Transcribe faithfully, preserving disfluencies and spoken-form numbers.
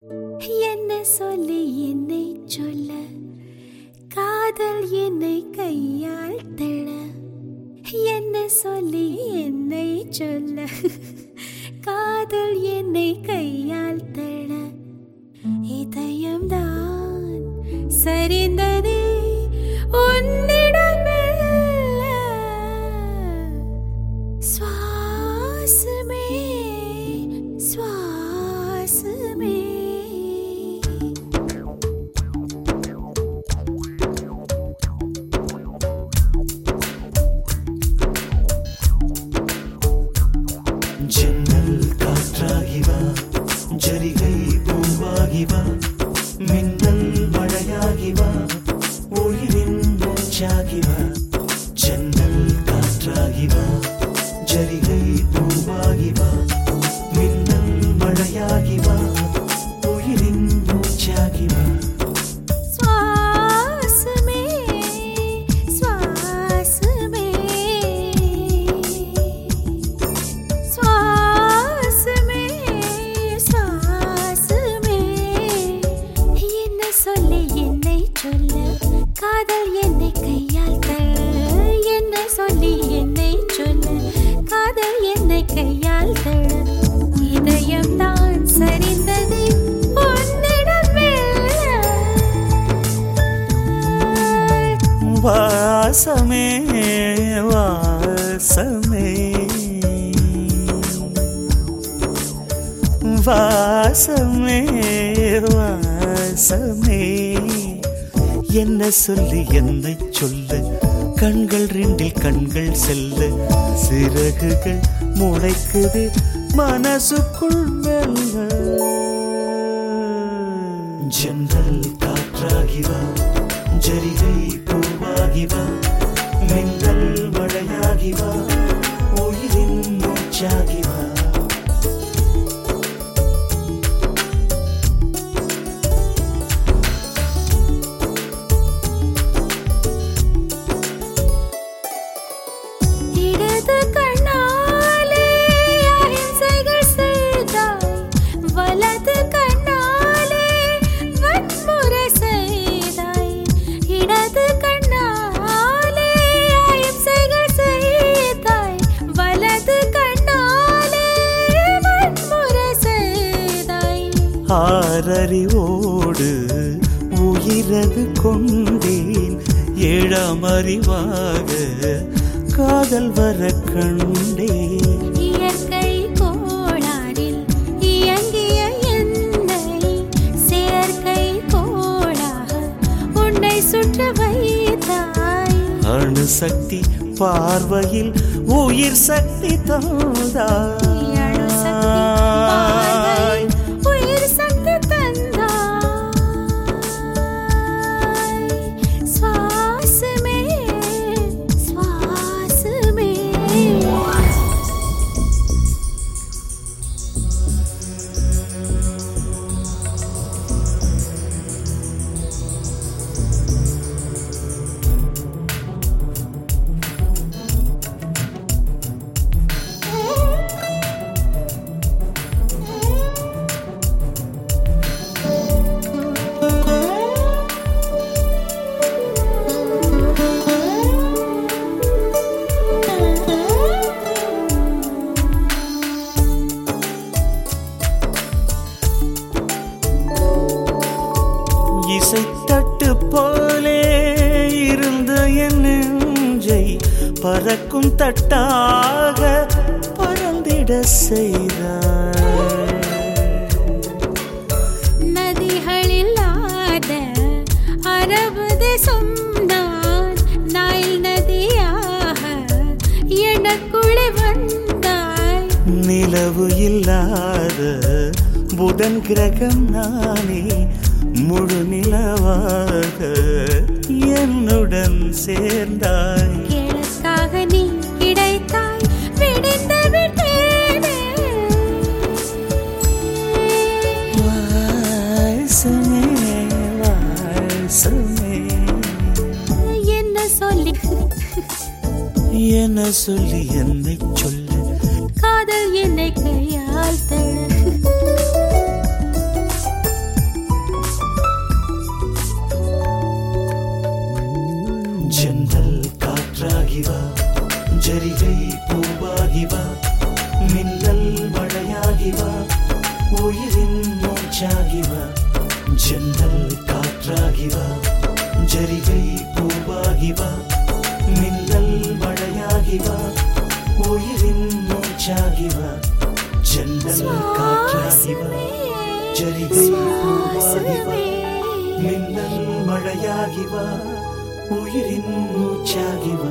என்ன சொல்லி என்னை சொல்ல, காதல் என்னை கையால் தள்ள. என்ன சொல்லி என்னை சொல்ல, காதல் என்னை கையால் தள்ள. இதயம்தான் சரிந்ததே உன்னிடம் மெல்ல. சுவாசமே சுவாசமே ஜன்னல் காற்றாகிவா, ஜரிகை பூவாகிவா, மின்னல் மழையாகிவா, உயிரின் மூச்சாகிவா. ஜன்னல் காற்றாகிவா, ஜரிகை பூவாகிவா, மின்னல் மழையாகிவா, உயிரின் மூச்சாகிவா. சுவாசமே சுவாசமே சுவாசமே சுவாசமே. என்ன சொல்லி என்னை சொல்ல, காதல் என்னை கையால் தள்ள. என்ன சொல்லி என்னை சொல்ல, காதல் என்னை கையால் தள்ள. இதயம்தான் சரிந்தது உன்னிடம் மெல்ல. வாசமே வாசமே வாசமே வாசமே. என்ன சொல்லி என்னை சொல்ல, கண்கள் ரெண்டில் கண்கள் செல்ல. சிறகுகள் முளைக்குது மனசுக்குள் மெல்ல. ஜன்னல் காற்றாகிவா, ஜரிகை பூவாகிவா, மின்னல் மழையாகிவா, உயிரின் மூச்சாகிவா. இடது கண்ணாலே அகிம்சைகள் செய்தாய், வலது கண்ணாலே வன்முறை செய்தாய். இடது கண்ணாலே அகிம்சைகள் செய்தாய், வலது கண்ணாலே வன்முறை செய்தாய். ஆறறிவோடு உயிரது கொண்டேன், ஏழாம் அறிவாக காதல் வர கண்டேன். இயற்கை கோளாறில் இயங்கிய என்னை செயற்கை கோளாக உன்னை சுற்ற வைத்தாய். அணுசக்தி பார்வையில் உயிர் சக்தி தந்தாய். அணுசக்தி பார்வையில் உயிர் சக்தி தந்தாய். சுவாசமே சுவாசமே இசைத்தட்டு போலே இருந்த என் நெஞ்சை பறக்கும் தட்டாக பறந்திட செய்தாய். நதிகளில்லாத அரபு தேசம் நான், நைல் நதியாக எனக்குள்ளே வந்தாய். நிலவு இல்லாத புதன் கிரகம் நானே, முழு நிலவாக என்னுடன் சேர்ந்தாய். கிழக்காக நீ கிடைத்தாய், விடிந்து விட்டேனே. வாசமே வாசமே. என்ன சொல்லி என்ன சொல்லி என்னை சொல்ல, காதல் என்னை கையால் தள்ள. மூச்சாகி வா ஜன்னல் காற்றாகி வா ஜரிகை பூவாகி வா மின்னல் மழையாகி வா உயிரின் மூச்சாகி வா ஜன்னல் காற்றாகி வா ஜரிகை பூவாகி வா மின்னல் மழையாகி வா உயிரின் மூச்சாகி வா